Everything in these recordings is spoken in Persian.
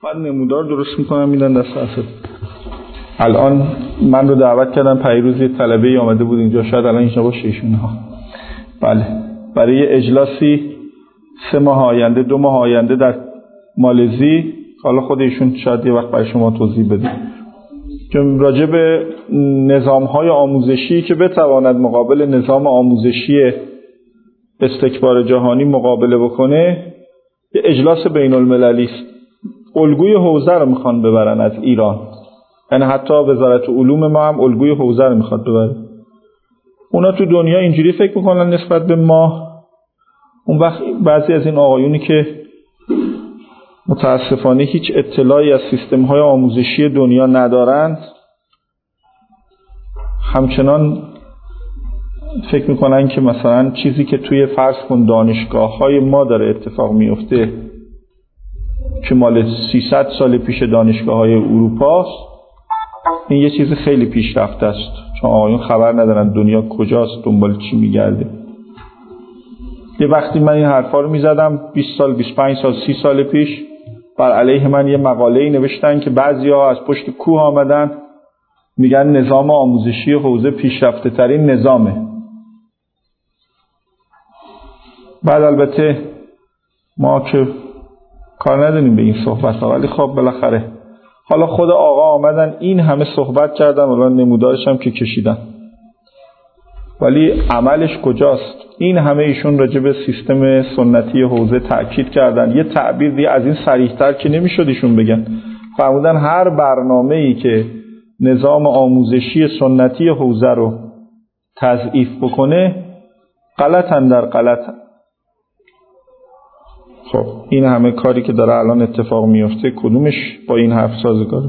بعد نمودار درست میکنم میدن دست اسد. الان من رو دعوت کردن پیروز یه طلبه‌ای آمده بود اینجا، شاید الان اینجا باشه ایشون ها. بله، برای اجلاسی 3 ماه آینده 2 ماه آینده در مالزی. حالا خود ایشون شاید یه وقت برای شما توضیح بده که راجع به نظام‌های آموزشی که بتواند مقابل نظام آموزشی استکبار جهانی مقابله بکنه، یه اجلاس بین المللی است. الگوی حوزه رو میخوان ببرن از ایران، یعنی حتی وزارت علوم ما هم الگوی حوزه رو میخواد ببره. اونا تو دنیا اینجوری فکر میکنن نسبت به ما. اون وقت بعضی از این آقایونی که متاسفانه هیچ اطلاعی از سیستم‌های آموزشی دنیا ندارند، همچنان فکر میکنن که مثلا چیزی که توی فرض کن دانشگاه‌های ما داره اتفاق میفته که مال 300 سال پیش دانشگاه‌های اروپاست، این یه چیز خیلی پیشرفته است، چون آقایون خبر ندارن دنیا کجاست، دنبال چی میگرده. یه وقتی من این حرفا رو میزدم 20 سال 25 سال 30 سال پیش، بر علیه من یه مقاله‌ای نوشتن که بعضیا از پشت کوه آمدن میگن نظام آموزشی حوزه پیشرفته ترین نظامه. بعد البته ما که کار نداریم به این صحبت ها، ولی خب بالاخره حالا خود آقا آمدن این همه صحبت کردن، حالا نمودارش هم که کشیدن، ولی عملش کجاست؟ این همه ایشون راجع به سیستم سنتی حوزه تأکید کردن. یه تعبیر دیگه از این صریح‌تر که نمیشد ایشون بگن. فرمودن هر برنامه‌ای که نظام آموزشی سنتی حوزه رو تضعیف بکنه غلطن در غلطن. خب این همه کاری که داره الان اتفاق میفته کدومش با این حرف سازگاره؟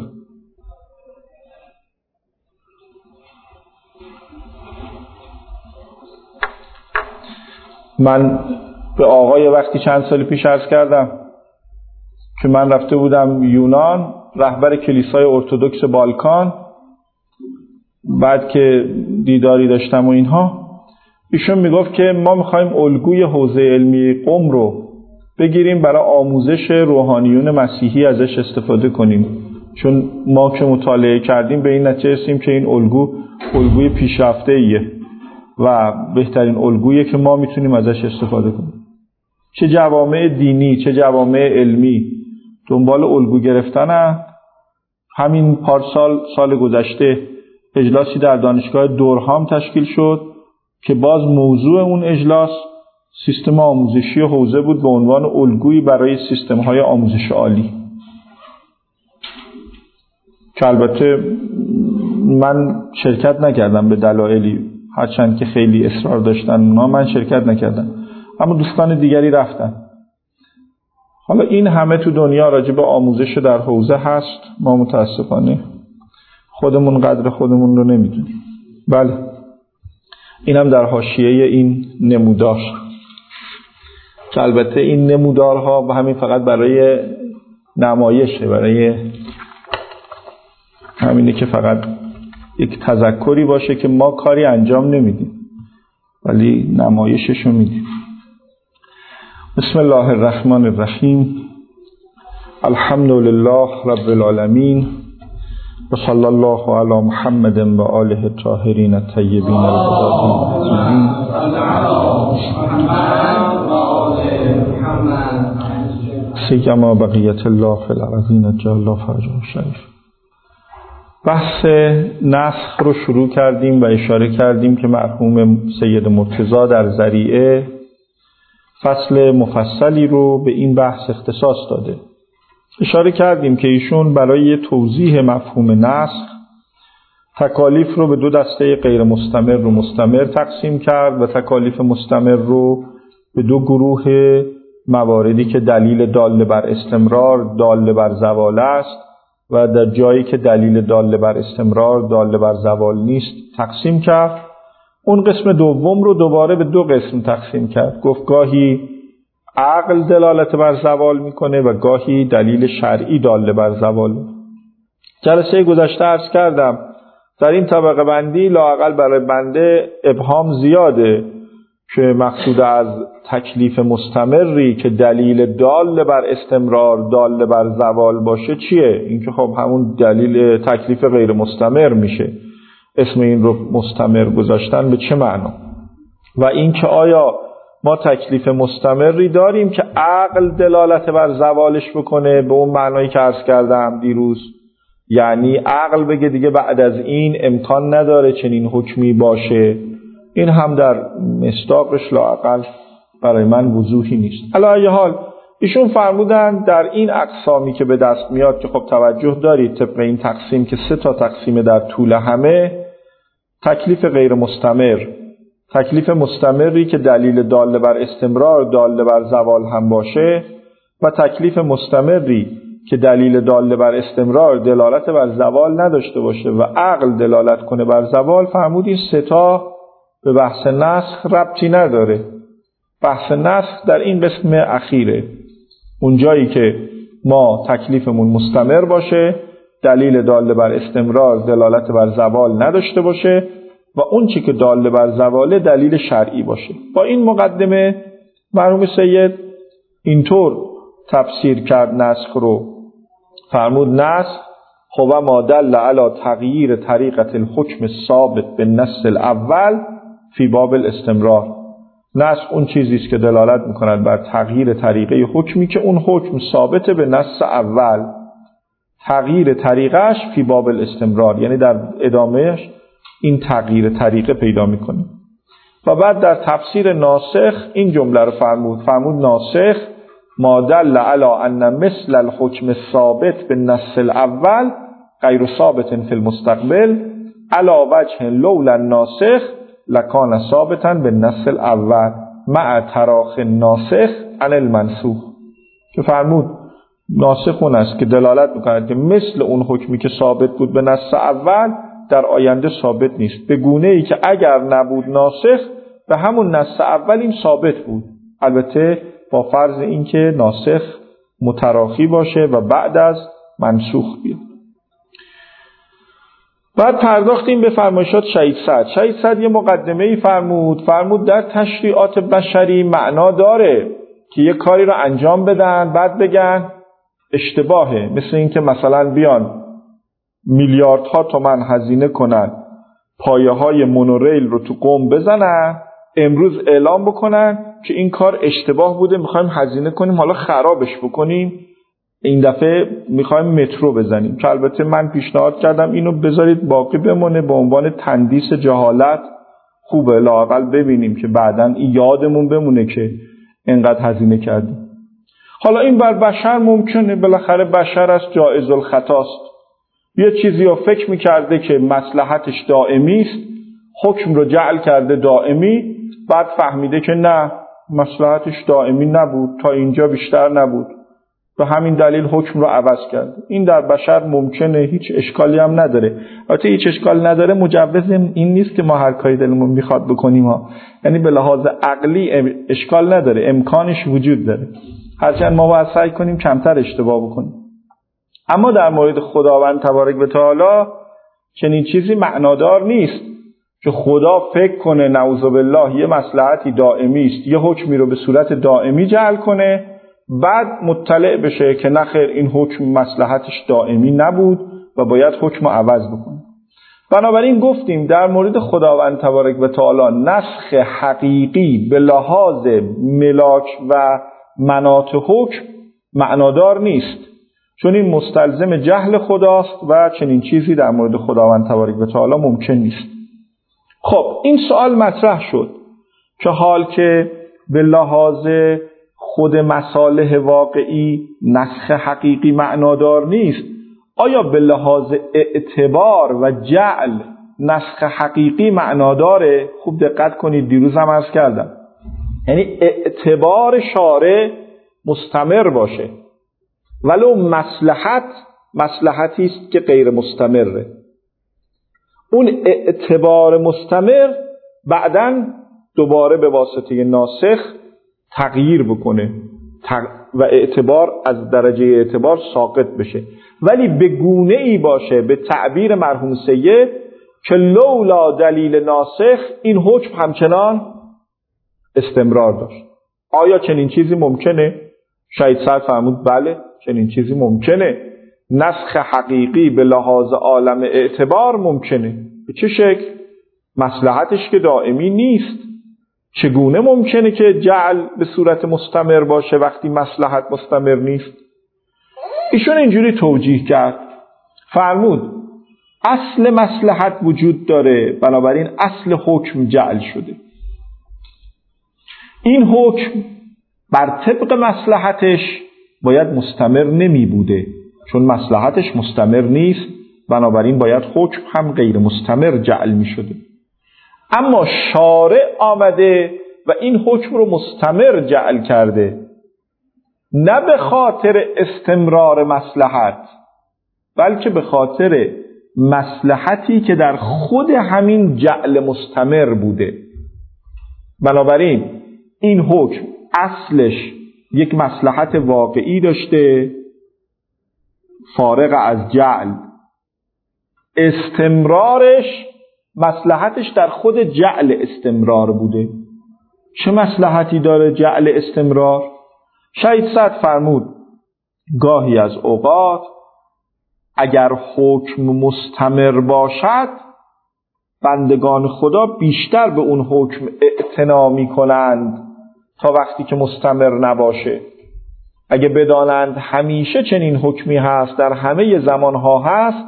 من به آقای وقتی چند سال پیش عرض کردم که من رفته بودم یونان، رهبر کلیسای ارتدوکس بالکان، بعد که دیداری داشتم و اینها، ایشون میگفت که ما میخوایم الگوی حوزه علمی قم رو بگیریم برای آموزش روحانیون مسیحی ازش استفاده کنیم، چون ما که مطالعه کردیم به این نتیجه رسیدیم که این الگوی پیشرفته ایه و بهترین الگویی که ما میتونیم ازش استفاده کنیم. چه جوامع دینی چه جوامع علمی دنبال الگو گرفتن. همین سال گذشته اجلاسی در دانشگاه دورهام تشکیل شد که باز موضوع اون اجلاس سیستم آموزشی حوزه بود به عنوان الگویی برای سیستم‌های آموزش عالی، که البته من شرکت نکردم به دلایلی، هرچند که خیلی اصرار داشتن اونا، من شرکت نکردم، اما دوستان دیگری رفتن. حالا این همه تو دنیا راجع به آموزش در حوزه هست، ما متاسفانه خودمون قدر خودمون رو نمیدونیم. بله، اینم در حاشیه این نمودار، که البته این نمودارها و همین فقط برای نمایشه، برای همینه که فقط یک تذکری باشه که ما کاری انجام نمیدیم ولی نمایششو میدیم. بسم الله الرحمن الرحیم. الحمد لله رب العالمین و صلی الله علی محمد و آله الطاهرین الطیبین الطاهرین. سیما بقیت الله فی الارضین جل الله فرجه شریف. بحث نسخ رو شروع کردیم و اشاره کردیم که مرحوم سید مرتضی در ذریعه فصل مفصلی رو به این بحث اختصاص داده. اشاره کردیم که ایشون برای توضیح مفهوم نسخ تکالیف رو به 2 دسته غیر مستمر و مستمر تقسیم کرد و تکالیف مستمر رو به 2 گروه مواردی که دلیل دال بر استمرار دال بر زوال است و در جایی که دلیل دال بر استمرار دال بر زوال نیست تقسیم کرد. اون قسم دوم رو دوباره به 2 قسم تقسیم کرد. گفت گاهی عقل دلالت بر زوال میکنه و گاهی دلیل شرعی دال بر زوال. جلسه گذشته عرض کردم در این طبقه بندی لااقل برای بنده ابهام زیاده، که مقصود از تکلیف مستمری که دلیل دال بر استمرار دال بر زوال باشه چیه؟ این که خب همون دلیل تکلیف غیر مستمر میشه. اسم این رو مستمر گذاشتن به چه معنا؟ و این که آیا ما تکلیف مستمری داریم که عقل دلالت بر زوالش بکنه به اون معنایی که عرض کردم دیروز، یعنی عقل بگه دیگه بعد از این امکان نداره چنین حکمی باشه. این هم در مصداقش لااقل برای من وضوحی نیست. علی ای حال ایشون فرمودن در این اقسامی که به دست میاد که خب توجه دارید طبق این تقسیم که 3 تقسیم در طول همه، تکلیف غیر مستمر، تکلیف مستمری که دلیل دال بر استمرار دال بر زوال هم باشه و تکلیف مستمری که دلیل دال بر استمرار دلالت بر زوال نداشته باشه و عقل دلالت کنه بر زوال، فرمود این 3 به بحث نسخ ربطی نداره. بحث نسخ در این قسم اخیره، اونجایی که ما تکلیفمون مستمر باشه، دلیل دال بر استمرار دلالت بر زوال نداشته باشه و اون چی که دال بر زواله دلیل شرعی باشه. با این مقدمه مرحوم سید اینطور تفسیر کرد نسخ رو، فرمود نسخ هو ما دل علی تغییر طریقت الحکم ثابت بالنص الاول فی باب الاستمرار. نسخ اون چیزی است که دلالت می‌کند بر تغییر طریقه حکمی که اون حکم ثابت به نص اول، تغییر طریقش فی باب الاستمرار، یعنی در ادامهش این تغییر طریقه پیدا می‌کنه. و بعد در تفسیر ناسخ این جمله رو فرمود ناسخ ما دل علی ان مثل الحکم الثابت بالنص الاول غیر ثابت فی المستقبل علی وجه لولا الناسخ لکان ثابتا بالنص الاول مع تراخ الناسخ عن المنسوخ. که فرمود ناسخ اون است که دلالت می‌کند که مثل اون حکمی که ثابت بود به نص اول در آینده ثابت نیست، به گونه‌ای که اگر نبود ناسخ به همون نص اول این ثابت بود، البته با فرض اینکه ناسخ متراخی باشه و بعد از منسوخ بیاد. بعد پرداختیم به فرمایشات شهید سعد یه مقدمه‌ای فرمود در تشریعات بشری معنا داره که یه کاری رو انجام بدن بعد بگن اشتباهه، مثل این که مثلا بیان میلیاردها تومان هزینه کنن پایه‌های مونوریل رو تو قم بزنن، امروز اعلام بکنن که این کار اشتباه بوده، میخوایم هزینه کنیم حالا خرابش بکنیم، این دفعه میخوایم مترو بزنیم. که البته من پیشنهاد کردم اینو بذارید باقی بمونه به عنوان تندیس جهالت، خوبه لااقل ببینیم که بعداً یادمون بمونه که اینقدر هزینه کردیم. حالا این بر بشر ممکنه، بالاخره بشر است جایز الخطاست، یه چیزی رو فکر میکرده که مصلحتش دائمی است، حکم رو جعل کرده دائمی، بعد فهمیده که نه مصلحتش دائمی نبود، تا اینجا بیشتر نبود، به همین دلیل حکم رو عوض کرد. این در بشر ممکنه، هیچ اشکالی هم نداره. البته هیچ اشکال نداره مجوز این نیست که ما هر کاری دلمون میخواد بکنیم ها. یعنی به لحاظ عقلی اشکال نداره، امکانش وجود داره، هرچند ما باید سعی کنیم کمتر اشتباه بکنیم. اما در مورد خداوند تبارک و تعالی چنین چیزی معنادار نیست که خدا فکر کنه نعوذ بالله یه مصلحتی دائمی است، یه حکمی رو به صورت دائمی جعل کنه، بعد مطلع بشه که نخیر این حکم مصلحتش دائمی نبود و باید حکم رو عوض بکنه. بنابراین گفتیم در مورد خداوند تبارک و تعالی نسخ حقیقی به لحاظ ملاک و مناط حکم معنادار نیست، چون این مستلزم جهل خداست و چنین چیزی در مورد خداوند تبارک و تعالی ممکن نیست. خب این سوال مطرح شد که حال که به لحاظ خود مصالح واقعی نسخ حقیقی معنادار نیست، آیا به لحاظ اعتبار و جعل نسخ حقیقی معناداره؟ خوب دقت کنید، دیروز هم عرض کردم، یعنی اعتبار شارع مستمر باشه ولو مصلحتی است که غیر مستمره، اون اعتبار مستمر بعداً دوباره به واسطه ناسخ تغییر بکنه و اعتبار از درجه اعتبار ساقط بشه، ولی به گونه ای باشه به تعبیر مرحوم سید که لولا دلیل ناسخ این حکم همچنان استمرار داشت. آیا چنین چیزی ممکنه؟ شهید سعد فرمود بله چنین چیزی ممکنه. نسخ حقیقی به لحاظ عالم اعتبار ممکنه. به چه شکل؟ مصلحتش که دائمی نیست. چگونه ممکنه که جعل به صورت مستمر باشه وقتی مصلحت مستمر نیست؟ ایشون اینجوری توجیه کرد، فرمود اصل مصلحت وجود داره، بنابراین اصل حکم جعل شده. این حکم بر طبق مصلحتش باید مستمر نمی بوده، چون مصلحتش مستمر نیست، بنابراین باید حکم هم غیر مستمر جعل می شده. اما شارع آمده و این حکم رو مستمر جعل کرده، نه به خاطر استمرار مصلحت، بلکه به خاطر مصلحتی که در خود همین جعل مستمر بوده. بنابراین این حکم اصلش یک مصلحت واقعی داشته فارغ از جعل، استمرارش مصلحتش در خود جعل استمرار بوده. چه مصلحتی داره جعل استمرار؟ شهید سعد فرمود گاهی از اوقات اگر حکم مستمر باشد بندگان خدا بیشتر به اون حکم اعتنا می‌کنند تا وقتی که مستمر نباشه. اگه بدانند همیشه چنین حکمی هست، در همه زمانها هست،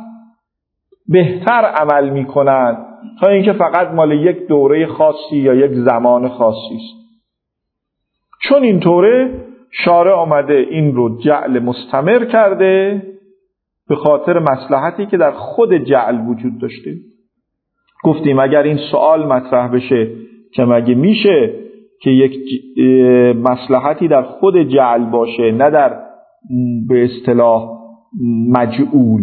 بهتر عمل می‌کنند تا اینکه فقط مال یک دوره خاصی یا یک زمان خاصی است. چون اینطوره شارع آمده این رو جعل مستمر کرده به خاطر مصلحتی که در خود جعل وجود داشته. گفتیم اگر این سوال مطرح بشه که مگه میشه که یک مصلحتی در خود جعل باشه نه در به اصطلاح مجعول،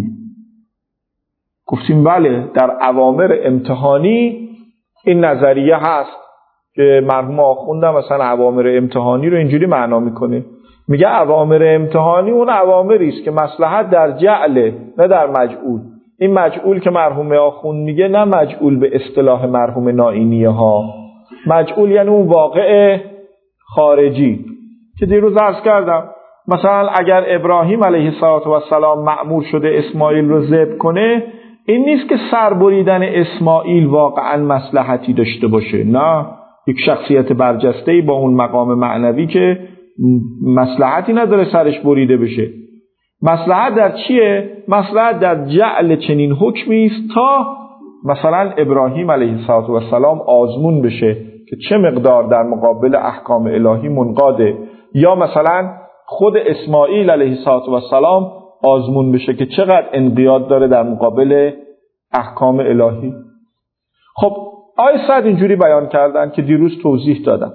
گفتیم بله در اوامر امتحانی این نظریه هست که مرحوم آخوند مثلا اوامر امتحانی رو اینجوری معنا میکنه، میگه اوامر امتحانی اون اوامری است که مصلحت در جعله نه در مجعول. این مجعول که مرحوم آخوند میگه نه مجعول به اصطلاح مرحوم نائینیه ها، مجعول یعنی اون واقع خارجی که دیروز عرض کردم. مثلا اگر ابراهیم علیه السلام مأمور شده اسماعیل رو ذبح کنه، این نیست که سر بریدن اسماعیل واقعا مصلحتی داشته باشه، نه، یک شخصیت برجسته‌ای با اون مقام معنوی که مصلحتی نداره سرش بریده بشه. مصلحت در چیه؟ مصلحت در جعل چنین حکمی است تا مثلا ابراهیم علیه السلام آزمون بشه که چه مقدار در مقابل احکام الهی منقاده، یا مثلا خود اسماعیل علیه السلام آزمون بشه که چقدر انقیاد داره در مقابل احکام الهی. خب آیه سعد اینجوری بیان کردن که دیروز توضیح دادم.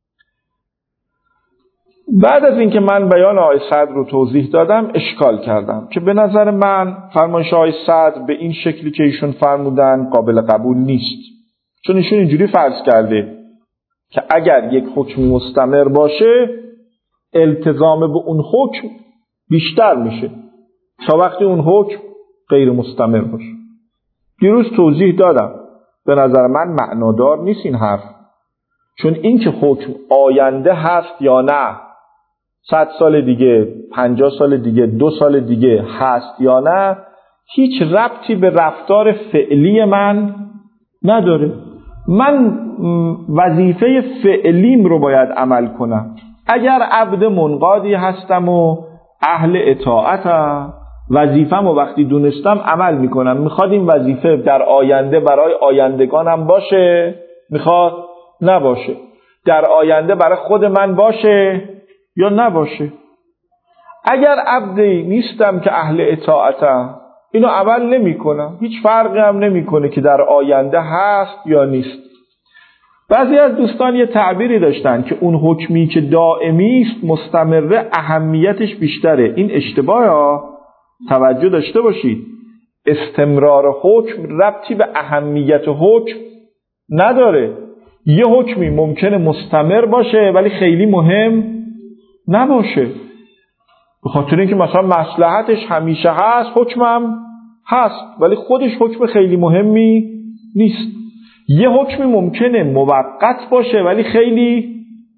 بعد از اینکه من بیان آیه سعد رو توضیح دادم اشکال کردم که به نظر من فرمایش آیه سعد به این شکلی که ایشون فرمودن قابل قبول نیست، چون ایشون اینجوری فرض کرده که اگر یک حکم مستمر باشه التزام به اون حکم بیشتر میشه تا وقتی اون حکم غیر مستمر باشه. دیروز توضیح دادم به نظر من معنادار نیست این حرف، چون این که حکم آینده هست یا نه، 100 سال دیگه، 50 سال دیگه، 2 سال دیگه هست یا نه، هیچ ربطی به رفتار فعلی من نداره. من وظیفه فعلیم رو باید عمل کنم. اگر عبد منقادی هستم و اهل اطاعتم، وظیفه‌مو وقتی دونستم عمل میکنم. میخواد این وظیفه در آینده برای آیندگانم باشه، میخواد نباشه، در آینده برای خود من باشه یا نباشه. اگر عبدی نیستم که اهل اطاعتم، اینو عمل نمی کنم، هیچ فرقی هم نمی کنه که در آینده هست یا نیست. بعضی از دوستان یه تعبیری داشتن که اون حکمی که دائمی است مستمره اهمیتش بیشتره. این اشتباهه، توجه داشته باشید. استمرار حکم ربطی به اهمیت حکم نداره. یه حکمی ممکنه مستمر باشه ولی خیلی مهم نباشه، به خاطر اینکه مثلا مصلحتش همیشه هست، حکمم هست ولی خودش حکم خیلی مهمی نیست. یه حکمی ممکنه موقت باشه ولی خیلی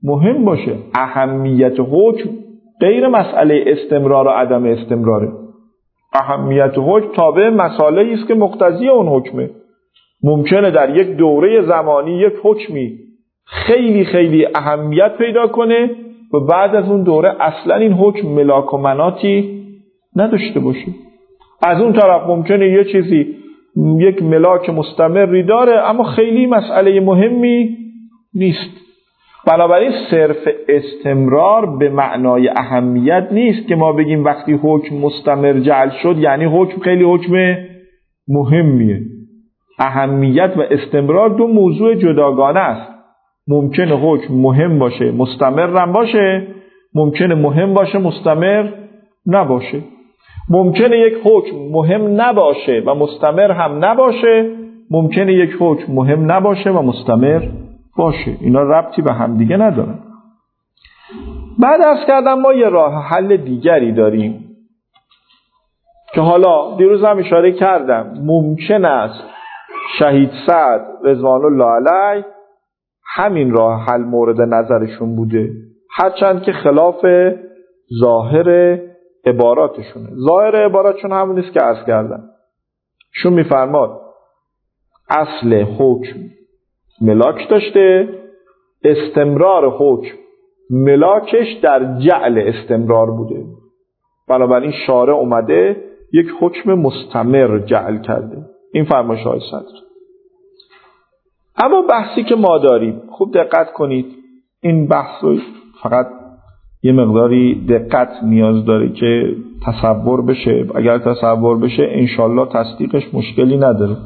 مهم باشه. اهمیت حکم غیر مسئله استمرار و عدم استمراره. اهمیت حکم تابع مسائلی است که مقتضی اون حکمه. ممکنه در یک دوره زمانی یک حکمی خیلی خیلی اهمیت پیدا کنه و بعد از اون دوره اصلا این حکم ملاک و مناطی نداشته باشه. از اون طرف ممکنه یه چیزی یک ملاک مستمری داره اما خیلی مسئله مهمی نیست. بنابراین صرف استمرار به معنای اهمیت نیست که ما بگیم وقتی حکم مستمر جعل شد یعنی حکم خیلی حکم مهمیه. اهمیت و استمرار دو موضوع جداگانه است. ممکنه حکم مهم باشه مستمر هم باشه، ممکنه مهم باشه مستمر نباشه. ممکنه یک حکم مهم نباشه و مستمر هم نباشه، ممکنه یک حکم مهم نباشه و مستمر باشه. اینا ربطی به هم دیگه ندارن. بعد از کردم ما یه راه حل دیگری داریم که حالا دیروز هم اشاره کردم. ممکن است شهید سعد رضوان الله علیه همین راه حل مورد نظرشون بوده، هرچند که خلاف ظاهر عباراتشونه. ظاهر عباراتشون همون نیست که عرض کردم. شون میفرماد اصل حکم ملاک داشته، استمرار حکم ملاکش در جعل استمرار بوده. بنابراین شارع اومده یک حکم مستمر جعل کرده. این فرمایش های صدر. اما بحثی که ما داریم، خوب دقت کنید، این بحث رو فقط یه مقداری دقت نیاز داره که تصور بشه. اگر تصور بشه انشالله تصدیقش مشکلی نداره.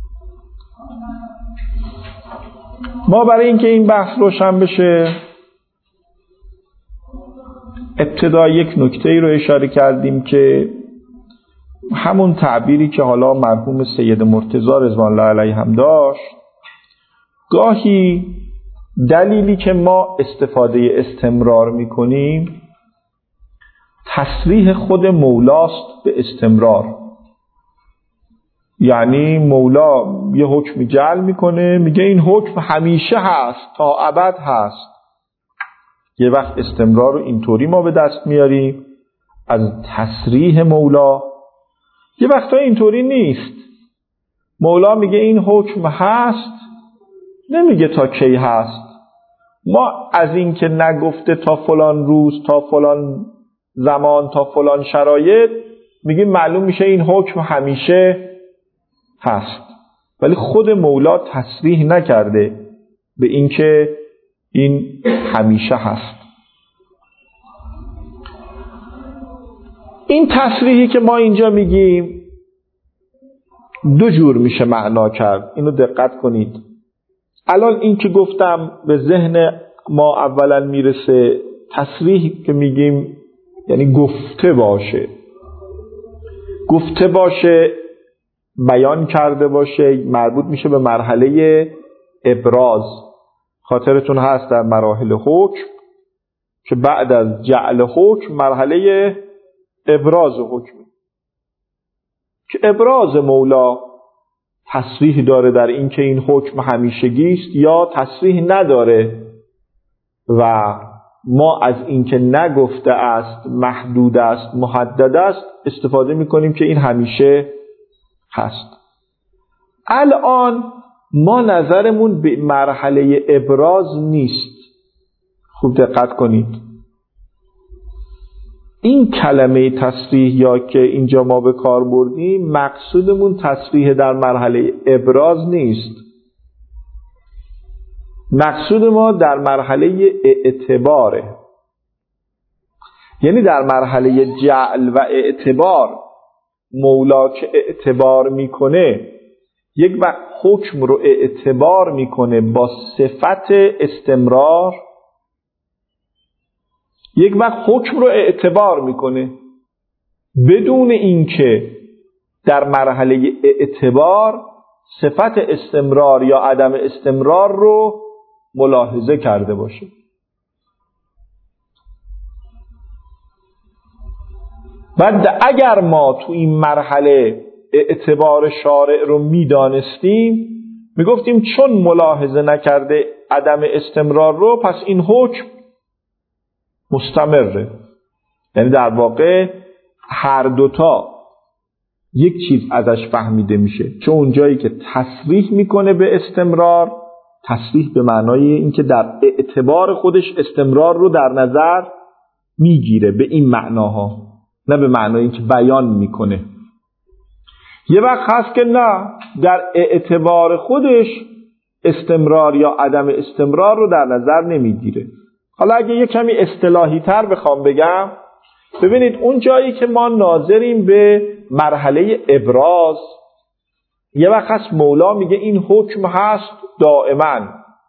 ما برای اینکه این بحث روشن بشه ابتدا یک نکته‌ای رو اشاره کردیم که همون تعبیری که حالا مرحوم سید مرتضی رضوان الله علیه هم داشت، گاهی دلیلی که ما استفاده استمرار میکنیم تصریح خود مولاست به استمرار. یعنی مولا یه حکم جعل میکنه، میگه این حکم همیشه هست، تا ابد هست. یه وقت استمرار رو اینطوری ما به دست میاریم از تصریح مولا. یه وقتا اینطوری نیست. مولا میگه این حکم هست، نمیگه تا کی هست. ما از این که نگفته تا فلان روز، تا فلان زمان، تا فلان شرایط، میگه معلوم میشه این حکم همیشه هست. ولی خود مولا تصریح نکرده به این که این همیشه هست. این تصریحی که ما اینجا میگیم دو جور میشه معنا کرد. اینو دقت کنید. الان این که گفتم به ذهن ما اولا میرسه تصریح که میگیم یعنی گفته باشه، گفته باشه، بیان کرده باشه، مربوط میشه به مرحله ابراز. خاطرتون هست در مراحل حکم که بعد از جعل حکم مرحله ابراز حکم، که ابراز مولا تصریح داره در این که این حکم همیشگی است یا تصریح نداره و ما از این که نگفته است، محدود است، محدد است استفاده میکنیم که این همیشه هست. الان ما نظرمون به مرحله ابراز نیست. خوب دقت کنید. این کلمه تصریح یا که اینجا ما به کار بردیم مقصودمون تصریح در مرحله ابراز نیست. مقصود ما در مرحله اعتباره. یعنی در مرحله جعل و اعتبار مولا که اعتبار میکنه، یک وقت حکم رو اعتبار میکنه با صفت استمرار، یک وقت حکم رو اعتبار میکنه بدون اینکه در مرحله اعتبار صفت استمرار یا عدم استمرار رو ملاحظه کرده باشه. بعد اگر ما تو این مرحله اعتبار شارع رو میدانستیم، میگفتیم چون ملاحظه نکرده عدم استمرار رو، پس این حکم مستمره. یعنی در واقع هر دوتا یک چیز ازش فهمیده میشه، چه اون جایی که تصریح میکنه به استمرار، تصریح به معنای اینکه در اعتبار خودش استمرار رو در نظر میگیره به این معناها، نه به معنای اینکه بیان میکنه. یه وقت هست که نه، در اعتبار خودش استمرار یا عدم استمرار رو در نظر نمیگیره. حالا اگه یه کمی اصطلاحی تر بخوام بگم، ببینید اون جایی که ما ناظریم به مرحله ابراز، یه وقت هست مولا میگه این حکم هست دائما،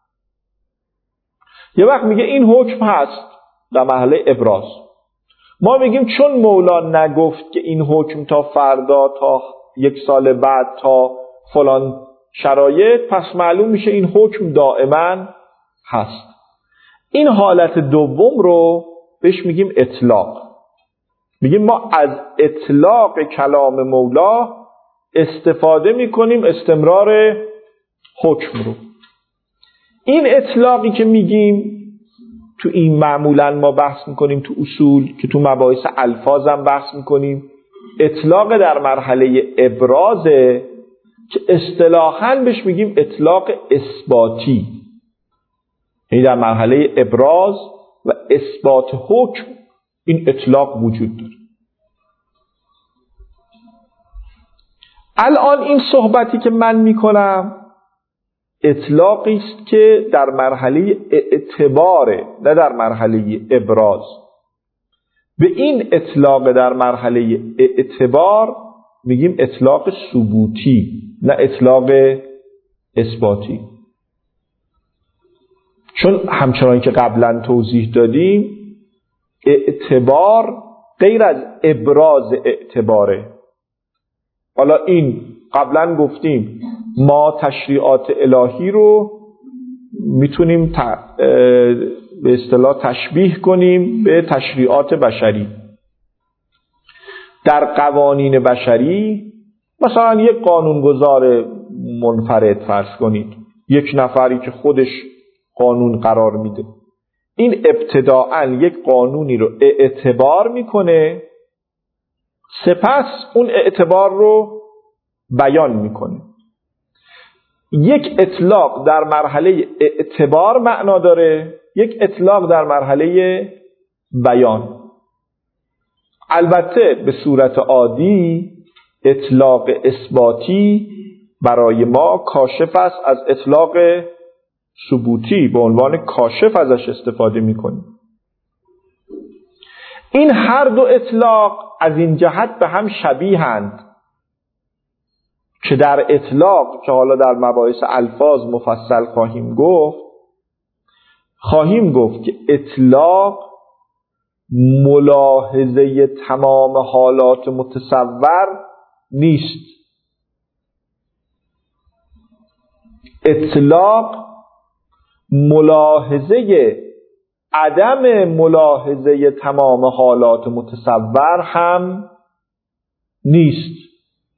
یه وقت میگه این حکم هست در مرحله ابراز. ما میگیم چون مولا نگفت که این حکم تا فردا، تا 1 سال بعد، تا فلان شرایط، پس معلوم میشه این حکم دائما هست. این حالت دوم رو بهش میگیم اطلاق. میگیم ما از اطلاق کلام مولا استفاده میکنیم استمرار حکم رو. این اطلاقی که میگیم تو این معمولا ما بحث میکنیم تو اصول، که تو مباحث الفاظ هم بحث میکنیم، اطلاق در مرحله ابرازه که اصطلاحاً بهش میگیم اطلاق اثباتی. یعنی در مرحله ابراز و اثبات حکم این اطلاق وجود داره. الان این صحبتی که من میکنم اطلاقی است که در مرحله اعتباره، نه در مرحله ابراز. به این اطلاق در مرحله اعتبار میگیم اطلاق ثبوتی، نه اطلاق اثباتی. چون همچنان که قبلا توضیح دادیم، اعتبار غیر از ابراز اعتباره. حالا این قبلا گفتیم ما تشریعات الهی رو میتونیم به اصطلاح تشبیه کنیم به تشریعات بشری. در قوانین بشری مثلا یک قانونگذار منفرد فرض کنید، یک نفری که خودش قانون قرار میده، این ابتداعاً یک قانونی رو اعتبار میکنه، سپس اون اعتبار رو بیان میکنه. یک اطلاق در مرحله اعتبار معنا داره، یک اطلاق در مرحله بیان. البته به صورت عادی اطلاق اثباتی برای ما کاشف است از اطلاق ثبوتی، به عنوان کاشف ازش استفاده میکنیم. این هر دو اطلاق از این جهت به هم شبیهند که در اطلاق که حالا در مباحث الفاظ مفصل خواهیم گفت که اطلاق ملاحظه تمام حالات متصور نیست. اطلاق ملاحظه عدم ملاحظه تمام حالات متصور هم نیست.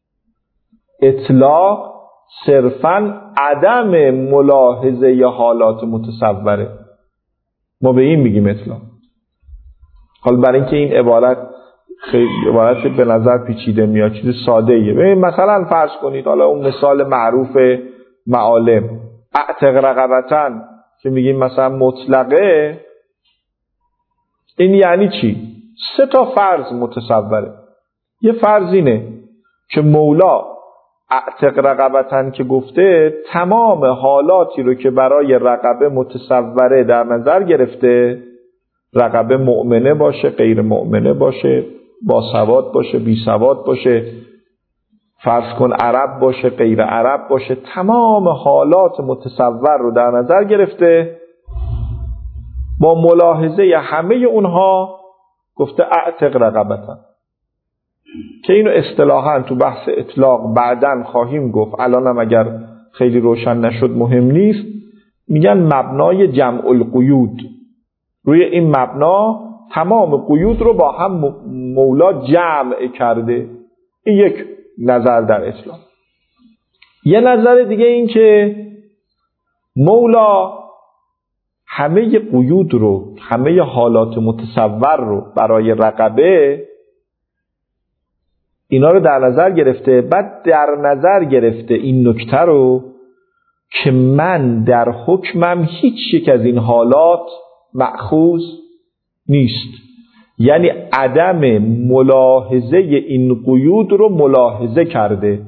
اطلاق صرفاً عدم ملاحظه حالات متصوره. ما به این میگیم اطلاق. حالا برای اینکه این عبارت خیلی عبارت به نظر پیچیده میاد، چیز ساده ایه. مثلا فرض کنید، حالا اون مثال معروف معالم، اعتق رقبتن که میگیم مثلا مطلقه، این یعنی چی؟ 3 فرض متصوره. یه فرض اینه که مولا اعتق رقبتن که گفته تمام حالاتی رو که برای رقبه متصوره در نظر گرفته، رقبه مؤمنه باشه، غیر مؤمنه باشه، با سواد باشه، بی سواد باشه، فرض کن عرب باشه، غیر عرب باشه، تمام حالات متصور رو در نظر گرفته، با ملاحظه همه اونها گفته اعتق رقبتن. که اینو اصطلاحاً تو بحث اطلاق بعداً خواهیم گفت، الانم اگر خیلی روشن نشد مهم نیست، میگن مبنای جمع القیود. روی این مبنا تمام قیود رو با هم مولا جمع کرده. این یک نظر در اسلام. یه نظر دیگه این که مولا همه قیود رو، همه حالات متصور رو برای رقبه اینا رو در نظر گرفته، بعد در نظر گرفته این نکته رو که من در حکمم هیچ یک از این حالات مأخوذ نیست، یعنی عدم ملاحظه این قیود رو ملاحظه کرده.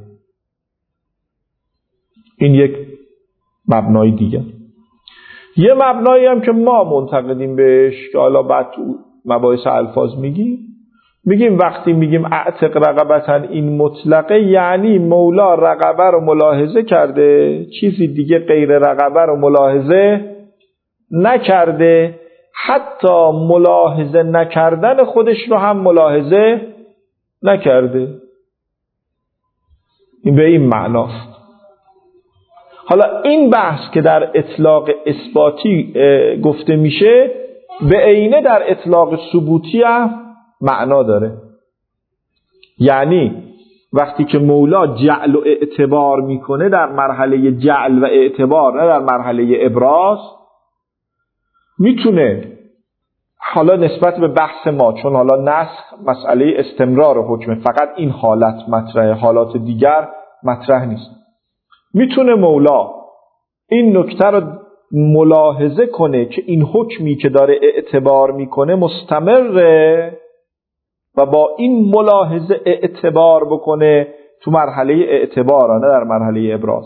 این یک مبنای دیگه. یه مبنایی هم که ما منتقدیم بهش که حالا بعد تو مباحث الفاظ میگیم وقتی میگیم اعتق رقبتا این مطلقه، یعنی مولا رقبه رو ملاحظه کرده، چیزی دیگه غیر رقبه رو ملاحظه نکرده، حتی ملاحظه نکردن خودش رو هم ملاحظه نکرده. این به این معناست. حالا این بحث که در اطلاق اثباتی گفته میشه به عینه در اطلاق ثبوتی هم معنا داره. یعنی وقتی که مولا جعل و اعتبار میکنه در مرحله جعل و اعتبار، نه در مرحله ابراز، میتونه حالا نسبت به بحث ما، چون حالا نسخ مسئله استمرار حکمه، فقط این حالت مطرحه، حالات دیگر مطرح نیست، میتونه مولا این نکته رو ملاحظه کنه که این حکمی که داره اعتبار میکنه مستمره و با این ملاحظه اعتبار بکنه تو مرحله اعتبار، نه در مرحله ابراز.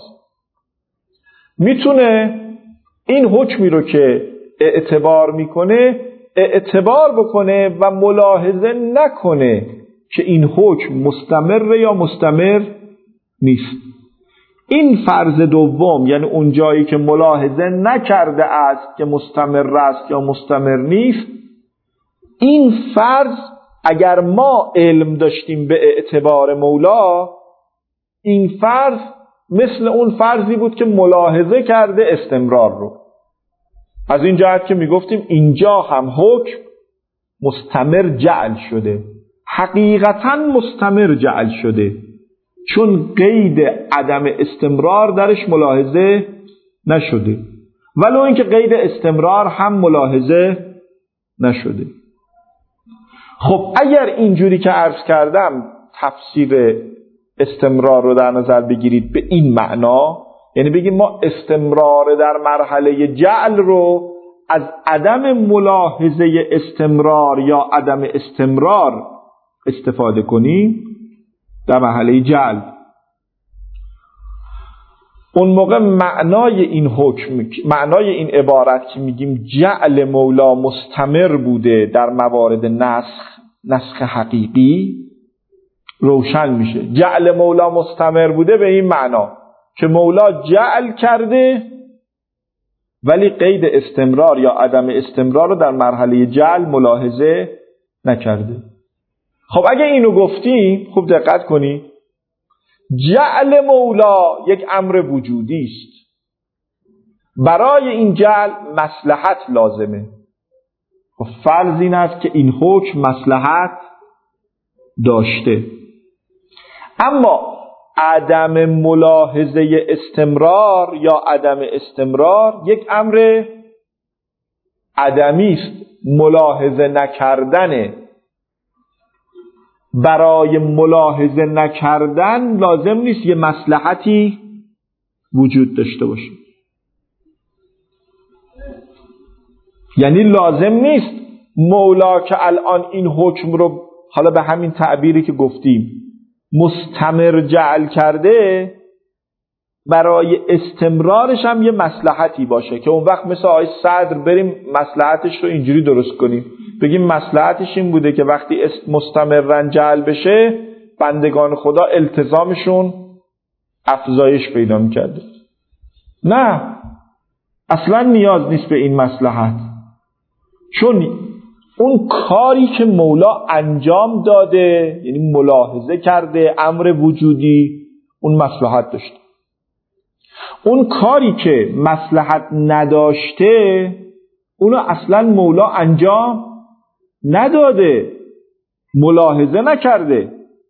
میتونه این حکمی رو که اعتبار میکنه اعتبار بکنه و ملاحظه نکنه که این حکم مستمر یا مستمر نیست. این فرض دوم، یعنی اون جایی که ملاحظه نکرده است که مستمر است یا مستمر نیست، این فرض اگر ما علم داشتیم به اعتبار مولا، این فرض مثل اون فرضی بود که ملاحظه کرده استمرار رو. از این جهت که میگفتیم اینجا هم حکم مستمر جعل شده، حقیقتا مستمر جعل شده، چون قید عدم استمرار درش ملاحظه نشده، ولو اینکه قید استمرار هم ملاحظه نشده. خب اگر اینجوری که عرض کردم تفسیر استمرار رو در نظر بگیرید به این معنا، یعنی بگیم ما استمرار در مرحله جعل رو از عدم ملاحظه استمرار یا عدم استمرار استفاده کنیم در مرحله جعل، اون موقع معنای این حکم، معنای این عبارت که میگیم جعل مولا مستمر بوده در موارد نسخ حقیقی روشن میشه. جعل مولا مستمر بوده به این معنا که مولا جعل کرده ولی قید استمرار یا عدم استمرار رو در مرحله جعل ملاحظه نکرده. خب اگه اینو گفتیم خوب دقت کنی، جعل مولا یک امر وجودی است، برای این جعل مصلحت لازمه. خب فرض این است که این حکم مصلحت داشته، اما عدم ملاحظه استمرار یا عدم استمرار یک امر عدمی است، ملاحظه نکردنه. برای ملاحظه نکردن لازم نیست یه مصلحتی وجود داشته باشه، یعنی لازم نیست مولا که الان این حکم رو حالا به همین تعبیری که گفتیم مستمر جعل کرده برای استمرارش هم یه مصلحتی باشه که اون وقت مثل آیه صدر بریم مصلحتش رو اینجوری درست کنیم، بگیم مصلحتش این بوده که وقتی مستمرن جعل بشه بندگان خدا التزامشون افزایش پیدا می‌کرده. نه، اصلا نیاز نیست به این مصلحت، چون اون کاری که مولا انجام داده، یعنی ملاحظه کرده، امر وجودی، اون مصلحت داشته. اون کاری که مصلحت نداشته اونو اصلا مولا انجام نداده، ملاحظه نکرده.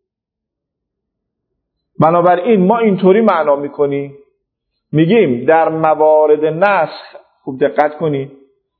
بنابراین ما اینطوری معنا میکنیم، میگیم در موارد نسخ، خوب دقت کنید،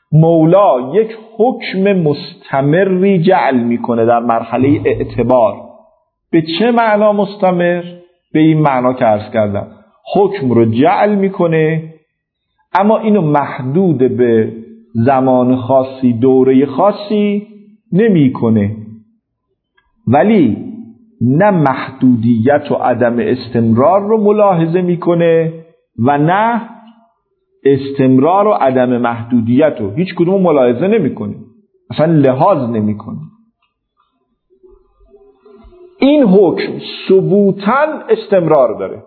مولا یک حکم مستمری جعل میکنه در مرحله اعتبار. به چه معنا مستمر؟ به این معنا که عرض کردم، حکم رو جعل میکنه اما اینو محدود به زمان خاصی، دوره خاصی نمیکنه، ولی نه محدودیت و عدم استمرار رو ملاحظه میکنه و نه استمرار و عدم محدودیت رو هیچ کدوم ملاحظه نمیکنه، اصلا لحاظ نمیکنه. این حکم ثبوتاً استمرار داره،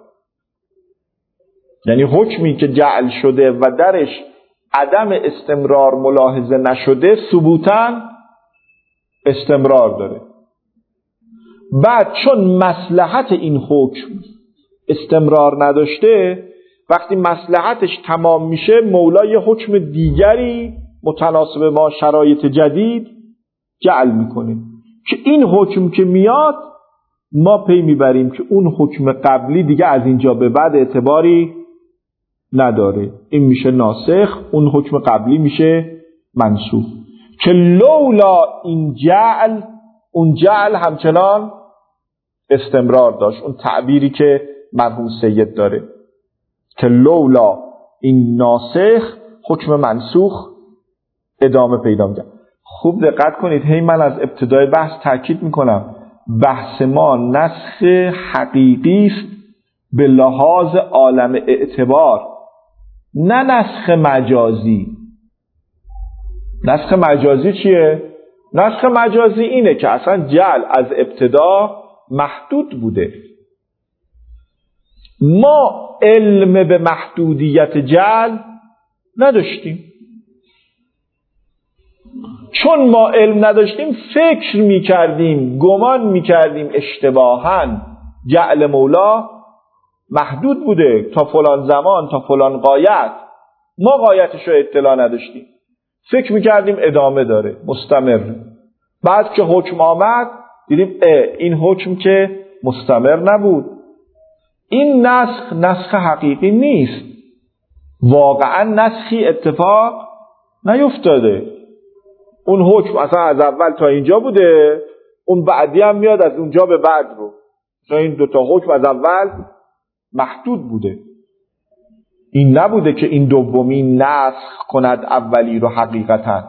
یعنی حکمی که جعل شده و درش عدم استمرار ملاحظه نشده ثبوتاً استمرار داره. بعد چون مصلحت این حکم استمرار نداشته، وقتی مصلحتش تمام میشه مولا یه حکم دیگری متناسب با شرایط جدید جعل میکنه که این حکم که میاد ما پی میبریم که اون حکم قبلی دیگه از اینجا به بعد اعتباری نداره، این میشه ناسخ، اون حکم قبلی میشه منسوخ. که لولا این جعل، اون جعل همچنان استمرار داشت، اون تعبیری که مرحوم سید داره که لولا این ناسخ حکم منسوخ ادامه پیدا می‌کنه. خوب دقت کنید، هی من از ابتدای بحث تاکید میکنم بحث ما نسخ حقیقی است به لحاظ عالم اعتبار، نه نسخ مجازی. نسخ مجازی چیه؟ نسخ مجازی اینه که اصلا جعل از ابتدا محدود بوده، ما علم به محدودیت جعل نداشتیم. چون ما علم نداشتیم فکر میکردیم، گمان میکردیم اشتباهاً جعل مولا محدود بوده تا فلان زمان، تا فلان غایت. ما غایتش رو اطلاع نداشتیم، فکر میکردیم ادامه داره، مستمر. بعد که حکم آمد دیدیم این حکم که مستمر نبود، این نسخ حقیقی نیست، واقعا نسخی اتفاق نیفتاده. اون حکم اصلا از اول تا اینجا بوده، اون بعدی هم میاد از اونجا به بعد رو، چون این دوتا حکم از اول محدود بوده. این نبوده که این دومی نسخ کند اولی رو. حقیقتا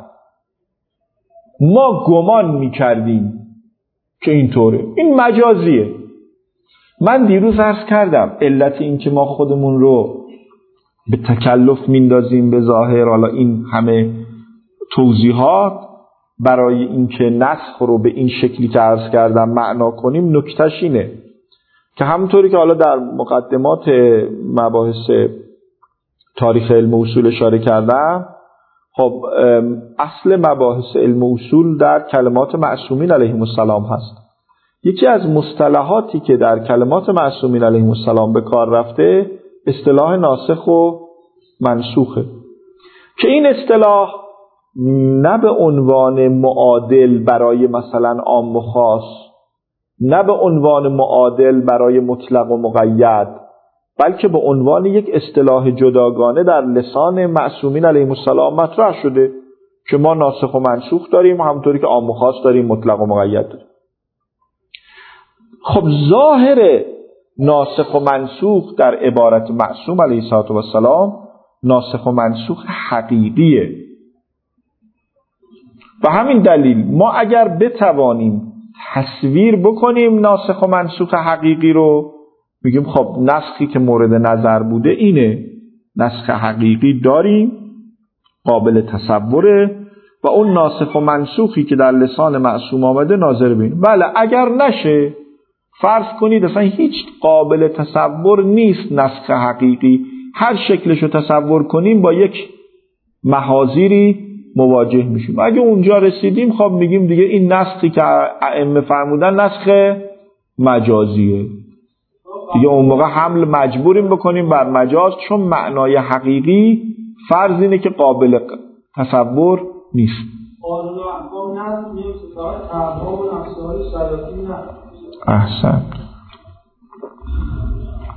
ما گمان میکردیم که اینطوره، این مجازیه. من دیروز عرض کردم علت این که ما خودمون رو به تکلف میندازیم به ظاهر، حالا این همه توضیحات برای اینکه نسخ رو به این شکلی که عرض کردم معنا کنیم، نکتهش اینه که همونطوری که حالا در مقدمات مباحث تاریخ علم اصول اشاره کردم، خب اصل مباحث علم اصول در کلمات معصومین علیهم السلام هست. یکی از مصطلحاتی که در کلمات معصومین علیهم السلام به کار رفته اصطلاح ناسخ و منسوخه، که این اصطلاح نه به عنوان معادل برای مثلا عام و خاص، نه به عنوان معادل برای مطلق و مقید، بلکه به عنوان یک اصطلاح جداگانه در لسان معصومین علیهم السلام مطرح شده که ما ناسخ و منسوخ داریم، همونطوری که عام و خاص داریم، مطلق و مقید داریم. خب ظاهر ناسخ و منسوخ در عبارت معصوم علیه السلام ناسخ و منسوخ حقیقیه. و همین دلیل ما اگر بتوانیم تصویر بکنیم ناسخ و منسوخ حقیقی رو، میگیم خب نسخی که مورد نظر بوده اینه، نسخ حقیقی داریم، قابل تصوره، و اون ناسخ و منسوخی که در لسان معصوم آمده ناظر بین. بله اگر نشه، فرض کنید اصلا هیچ قابل تصور نیست نسخ حقیقی، هر شکلشو تصور کنیم با یک محاذیری مواجه میشیم. اگه اونجا رسیدیم خب میگیم دیگه این نسخی که ائمه فرمودن نسخ مجازیه، دیگه اون موقع حمل مجبوریم بکنیم بر مجاز، چون معنای حقیقی فرض اینه که قابل تصور نیست. احسن.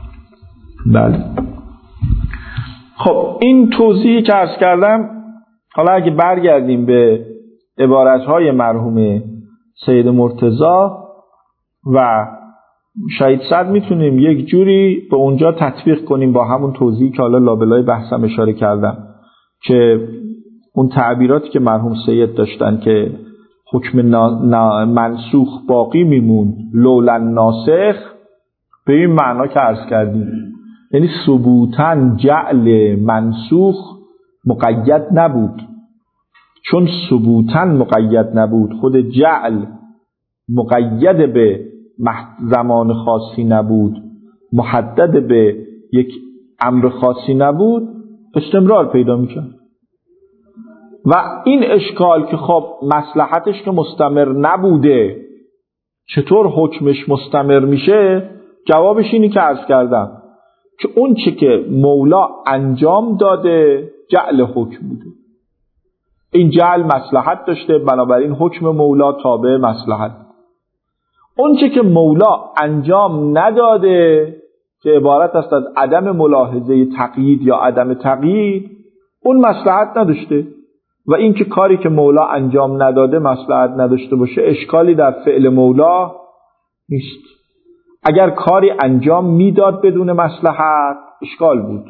بله. خب این توضیحی که عرض کردم حالا اگه برگردیم به عبارتهای مرحوم سید مرتضی و شهید صدر میتونیم یک جوری به اونجا تطبیق کنیم با همون توضیحی که حالا لابلای بحثم اشاره کردم که اون تعبیراتی که مرحوم سید داشتن که حکم منسوخ باقی میمون لولا ناسخ، به این معنا که عرض کردیم، یعنی ثبوتاً جعل منسوخ مقید نبود. چون ثبوتاً مقید نبود، خود جعل مقید به زمان خاصی نبود، محدد به یک امر خاصی نبود، استمرار پیدا می‌کرد. و این اشکال که خب مصلحتش که مستمر نبوده چطور حکمش مستمر میشه، جوابش اینی که عرض کردم که اون چه که مولا انجام داده جعل حکم بوده. این جعل مصلحت داشته، بنابراین حکم مولا تابع مصلحت. اون چه که مولا انجام نداده که عبارت است از عدم ملاحظه تقیید یا عدم تقیید، اون مصلحت نداشته. و این که کاری که مولا انجام نداده مصلحت نداشته باشه، اشکالی در فعل مولا نیست. اگر کاری انجام میداد بدون مصلحت، اشکال بود.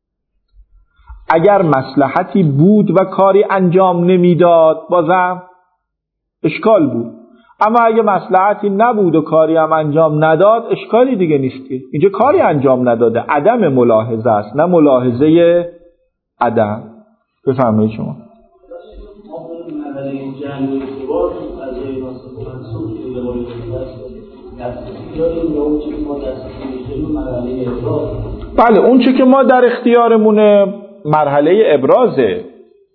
اگر مصلحتی بود و کاری انجام نمیداد، بازم اشکال بود. اما اگه مصلحتی نبود و کاری هم انجام نداد، اشکالی دیگه نیست که اینجا کاری انجام نداده، عدم ملاحظه است، نه ملاحظه عدم. بفرمایید شما. بله، اون چه که ما در اختیارمونه مرحله ابرازه.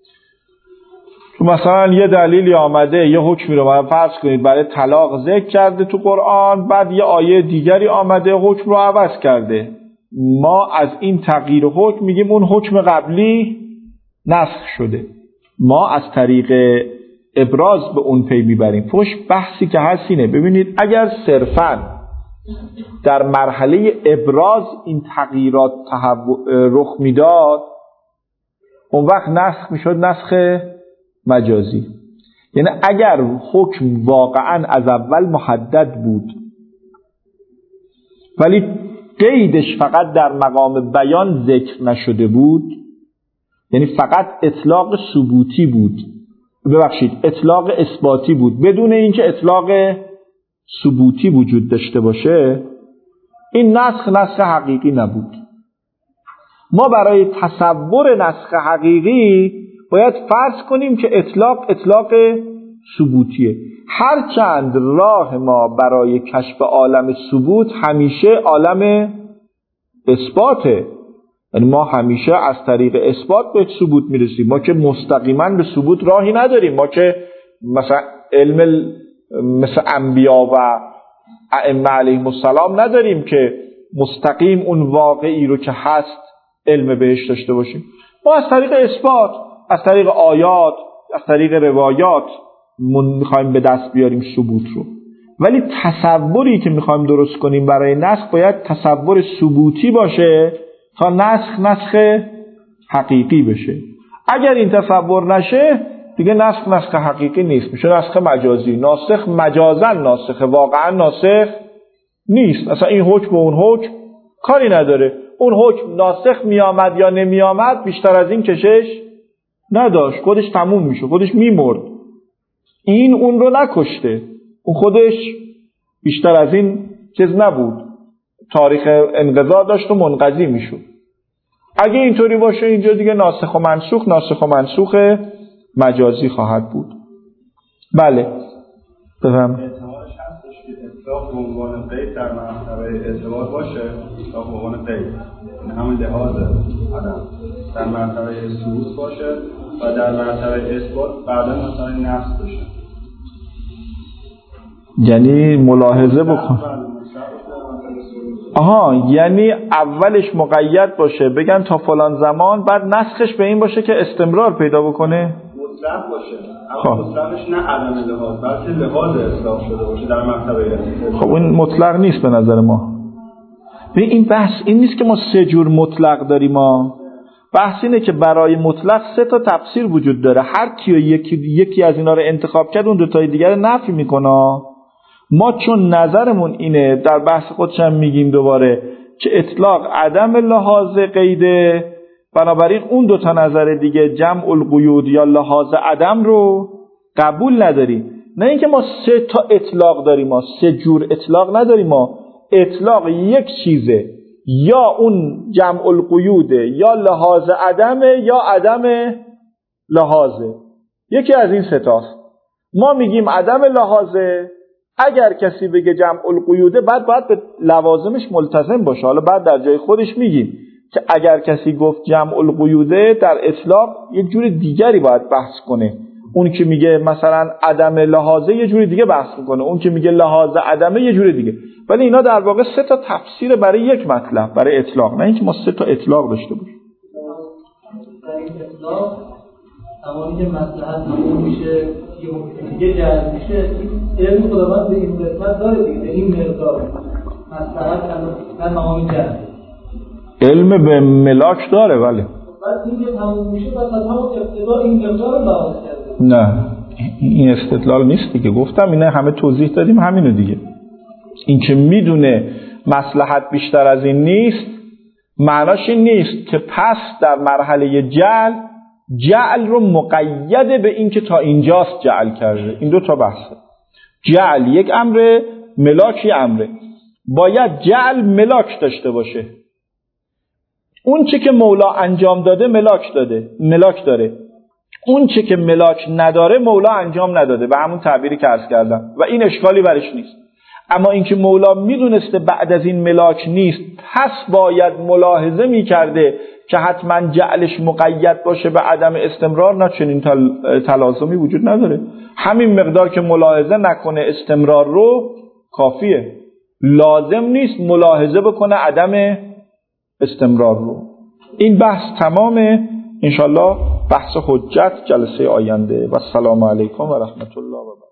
مثلا یه دلیلی آمده، یه حکمی رو فرض کنید برای طلاق ذکر کرده تو قرآن، بعد یه آیه دیگری آمده حکم رو عوض کرده. ما از این تغییر حکم میگیم اون حکم قبلی نسخ شده. ما از طریق ابراز به اون پی میبریم. بحثی که هست اینه، ببینید اگر صرفاً در مرحله ابراز این تغییرات رخ میداد، اون وقت نسخ میشد نسخ مجازی. یعنی اگر حکم واقعاً از اول محدد بود ولی قیدش فقط در مقام بیان ذکر نشده بود، یعنی فقط اطلاق ثبوتی بود، اطلاق اثباتی بود بدون اینکه اطلاق ثبوتی وجود داشته باشه، این نسخ حقیقی نبود. ما برای تصور نسخ حقیقی باید فرض کنیم که اطلاق ثبوتیه. هرچند راه ما برای کشف عالم ثبوت همیشه عالم اثباته، یعنی ما همیشه از طریق اثبات به ثبوت میرسیم. ما که مستقیما به ثبوت راهی نداریم. ما که مثلا علم مثل انبیا و ائمه علیهم السلام نداریم که مستقیم اون واقعی رو که هست علم بهش داشته باشیم. ما از طریق اثبات، از طریق آیات، از طریق روایات میخوایم به دست بیاریم ثبوت رو. ولی تصوری که میخوایم درست کنیم برای نسخ باید تصور ثبوتی باشه تا نسخ حقیقی بشه. اگر این تصور نشه دیگه نسخ حقیقی نیست، میشه نسخ مجازی. ناسخ مجازا ناسخه، واقعا ناسخ نیست. اصلا این حکم و اون حکم کاری نداره. اون حکم ناسخ میامد یا نمیامد بیشتر از این کشش نداشت، خودش تموم میشه، خودش میمرد. این اون رو نکشته، اون خودش بیشتر از این چیز نبود، تاریخ انقضا داشت و منقضی میشد. اگه اینطوری باشه اینجا دیگه ناسخ و منسوخ مجازی خواهد بود. بله بفهم. احتمالش هستش که اطلاق به عنوان قید در مرتبه اعتبار باشه، اطلاق به عنوان قید این همون لحاظ آدم در مرتبه ثبوت باشه و در مرتبه اثبات بعدا مثلا نفس بشه. یعنی ملاحظه بکن. یعنی اولش مقید باشه، بگن تا فلان زمان، بعد نسخش به این باشه که استمرار پیدا بکنه، مطلق باشه. اما مطلقش نه عدم لحاظ بلکه لحاظ اصلاح شده باشه در مرتبه. خب این مطلق نیست به نظر ما. این بحث این نیست که ما سه جور مطلق داریم ما. بحث اینه که برای مطلق 3 تا تفسیر وجود داره، هر کی یکی از اینا رو انتخاب کرد اون 2 تای دیگر رو نفی میکنه. ما چون نظرمون اینه، در بحث خودش هم میگیم دوباره که اطلاق عدم لحاظ قیده، بنابراین اون 2 تا نظر دیگه جمع القیود یا لحاظ عدم رو قبول نداریم. نه اینکه ما 3 تا اطلاق داریم، ما 3 جور اطلاق نداریم. ما اطلاق یک چیزه، یا اون جمع القیوده، یا لحاظ عدمه، یا عدم لحاظه. یکی از این 3 تاست. ما میگیم عدم لحاظه. اگر کسی بگه جمع القیوده باید به لوازمش ملتزم باشه. حالا بعد در جای خودش میگیم که اگر کسی گفت جمع القیوده در اطلاق یک جور دیگری باید بحث کنه. اون که میگه مثلا عدم لحاظه یه جوری دیگه بحث میکنه، اون که میگه لحاظ عدمه یه جوری دیگه. ولی اینا در واقع 3 تا تفسیر برای یک مطلب، برای اطلاق. نه اینکه ما 3 تا اطلاق داشته باشیم. در این اطلاق زمانی که مصلحت تموم میشه یه ممکن دیگه جلب میشه، علم خداوند به این قسمت داره دیگه، به این مقدار مصلحت در مقام جلب علم به ملاک داره. ولی بعد این که تموم میشه بعد از همون ابتدا این مقدار رو لحاظ کرده. نه این استدلال نیست دیگه. گفتم اینا همه توضیح دادیم همینو دیگه. این که میدونه مصلحت بیشتر از این نیست معناش این نیست که پس در مرحله جعل رو مقید به این که تا اینجاست جعل کرده. این 2 تا بحثه. جعل یک امره، ملاک یک امره. باید جعل ملاک داشته باشه. اون چه که مولا انجام داده ملاک داره. اون چه که ملاک نداره مولا انجام نداده، به همون تعبیری که عرض کردم، و این اشکالی برش نیست. اما اینکه مولا میدونسته بعد از این ملاک نیست، پس باید ملاحظه میکرده که حتما جعلش مقید باشه به عدم استمرار. نه، چنین تلازمی وجود نداره. همین مقدار که ملاحظه نکنه استمرار رو کافیه. لازم نیست ملاحظه بکنه عدم استمرار رو. این بحث تمامه. انشالله بحث حجت جلسه آینده. و السلام علیکم و رحمت الله و برکاته.